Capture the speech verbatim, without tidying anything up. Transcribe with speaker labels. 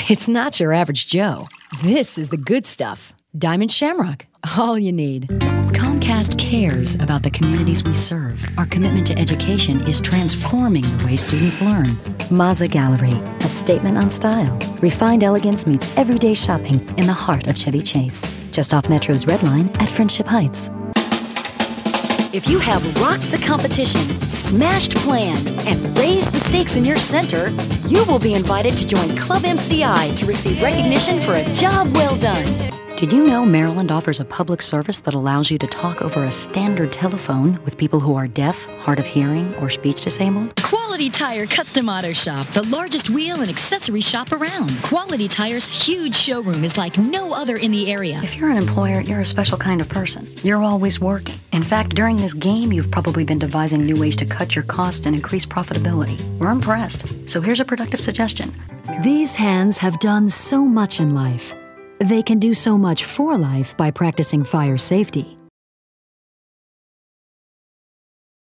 Speaker 1: It's not your average Joe. This is the good stuff. Diamond Shamrock, all you need.
Speaker 2: Comcast cares about the communities we serve. Our commitment to education is transforming the way students learn.
Speaker 3: Mazza Gallery, a statement on style. Refined elegance meets everyday shopping in the heart of Chevy Chase. Just off Metro's Red Line at Friendship Heights.
Speaker 1: If you have rocked the competition, smashed plan, and raised the stakes in your center, you will be invited to join Club M C I to receive recognition for a job well done.
Speaker 2: Did you know Maryland offers a public service that allows you to talk over a standard telephone with people who are deaf, hard of hearing, or speech disabled?
Speaker 4: Quality Tire Custom Auto Shop, the largest wheel and accessory shop around. Quality Tire's huge showroom is like no other in the area.
Speaker 2: If you're an employer, you're a special kind of person. You're always working. In fact, during this game, you've probably been devising new ways to cut your costs and increase profitability. We're impressed. So here's a productive suggestion.
Speaker 3: These hands have done so much in life. They can do so much for life by practicing fire safety.